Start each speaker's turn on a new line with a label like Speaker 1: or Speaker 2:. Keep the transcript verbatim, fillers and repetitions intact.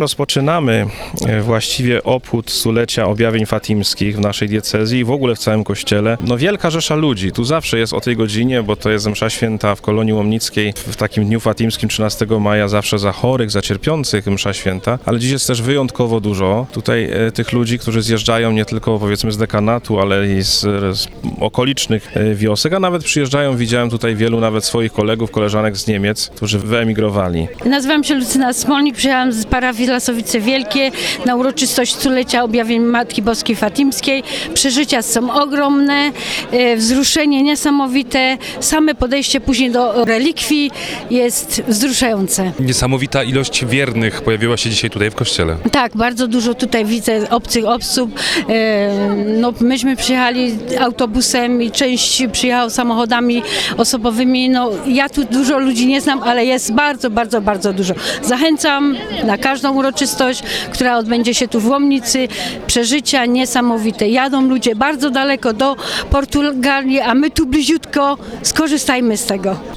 Speaker 1: Rozpoczynamy e, właściwie obchód stulecia objawień fatimskich w naszej diecezji i w ogóle w całym kościele. No wielka rzesza ludzi, tu zawsze jest o tej godzinie, bo to jest msza święta w Kolonii Łomnickiej. W takim dniu fatimskim trzynastego maja zawsze za chorych, za cierpiących msza święta, ale dziś jest też wyjątkowo dużo. Tutaj e, tych ludzi, którzy zjeżdżają nie tylko powiedzmy z dekanatu, ale i z, z okolicznych e, wiosek, a nawet przyjeżdżają, widziałem tutaj wielu nawet swoich kolegów, koleżanek z Niemiec, którzy wyemigrowali.
Speaker 2: Nazywam się Lucyna Smolnik, przyjechałam z parafii Lasowice Wielkie na uroczystość stulecia objawień Matki Boskiej Fatimskiej. Przeżycia są ogromne, e, wzruszenie niesamowite, same podejście później do relikwii jest wzruszające.
Speaker 3: Niesamowita ilość wiernych pojawiła się dzisiaj tutaj w kościele.
Speaker 2: Tak, bardzo dużo tutaj widzę obcych osób. E, no, myśmy przyjechali autobusem i część przyjechała samochodami osobowymi. No, ja tu dużo ludzi nie znam, ale jest bardzo, bardzo, bardzo dużo. Zachęcam na każdą uroczystość, która odbędzie się tu w Łomnicy. Przeżycia niesamowite. Jadą ludzie bardzo daleko do Portugalii, a my tu bliziutko. Skorzystajmy z tego.